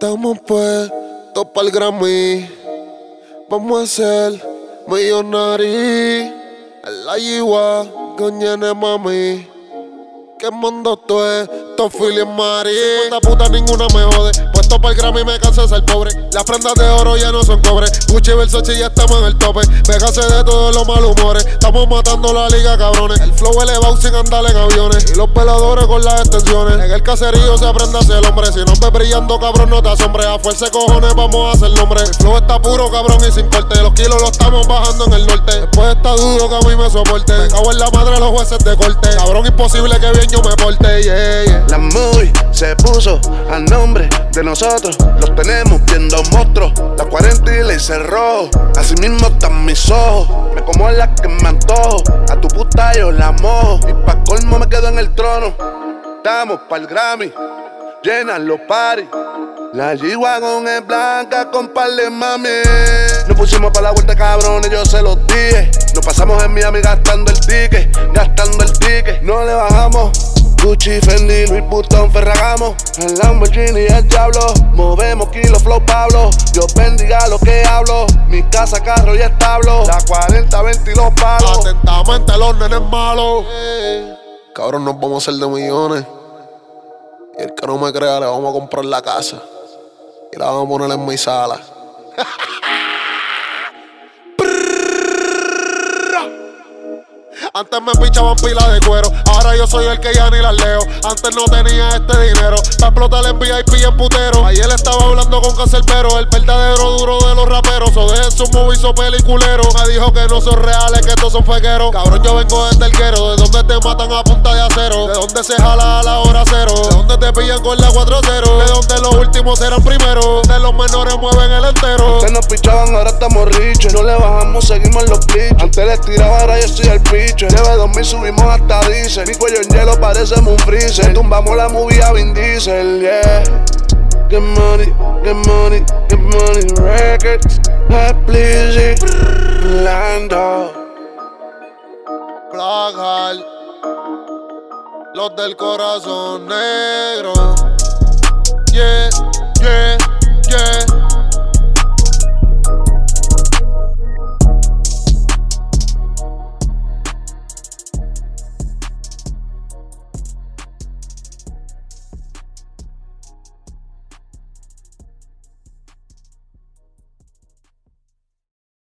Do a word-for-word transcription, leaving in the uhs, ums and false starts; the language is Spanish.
Estamos puestos pa'l Grammy. Vamos a ser millonarios. El ayigua, coñene mami. Quemando todo esto, Philly Mari. Esta puta ninguna me jode. Puesto pa'l Grammy me cansa de ser pobre. Las prendas de oro ya no son cobre. Gucci y Versace ya estamos en el tope. Pégase de todos los mal humores. Estamos matando la liga, cabrones. El flow elevado sin andar en aviones. Y los veladores con las extensiones. En el caserío se aprende a ser el hombre. Si no ves brillando, cabrón, no te asombres. A fuerza de cojones vamos a hacer nombre. El flow está puro, cabrón, y sin corte. Los kilos los estamos bajando en el norte. Después está duro que a mí me soporte. Me cago en la madre de los jueces de corte. Cabrón, imposible que bien yo me porte, yeah, yeah. La movie se puso a nombre de nosotros. Los tenemos viendo monstruos. La cuarenta y le cerró. Así mismo están mis ojos. Me como a la que me antojo. A tu puta yo la mojo. Y pa' colmo me quedo en el trono. Estamos pa'l Grammy. Llenan los paris. La G-Wagon es blanca con par de mami. Nos pusimos pa' la vuelta, cabrones, yo se los dije. Nos pasamos en Miami gastando el ticket. Gastando el ticket. No le bajamos. Gucci, Fendi, Louis Vuitton, Ferragamo. El Lamborghini, el diablo. Movemos kilos, flow Pablo. Dios bendiga lo que hablo. Mi casa, carro y establo. La cuarenta, veinte y los palos. Atentamente los nenes malos. Eh. Cabrón, nos vamos a hacer de millones. Y el que no me crea, le vamos a comprar la casa. Y la vamos a poner en mi sala. Antes me pichaban pila de cuero. Ahora yo soy el que ya ni las leo. Antes no tenía este dinero pa' explotar en V I P en putero. Ayer estaba hablando con Cancerbero, el verdadero duro de los raperos. O dejen sus movies o peliculeros. Me dijo que no son reales, que estos son fequeros. Cabrón, yo vengo desde el quero. De donde te matan a punta de acero. De donde se jala a la hora cero. De donde te pillan con la cuatro cero. De donde los últimos serán primeros. De los menores mueven el entero. Antes nos pichaban, ahora estamos riches. No le bajamos, seguimos en los glitches. Antes les tiraba, ahora yo soy el piche. Lleve dos mil, subimos hasta diésel. Mi cuello en hielo parecemos un freezer. Tumbamos la movie a Vin Diesel, yeah. Get money, get money, get money records. Please, Lando. Black Heart, los del corazón negro. Yeah, yeah.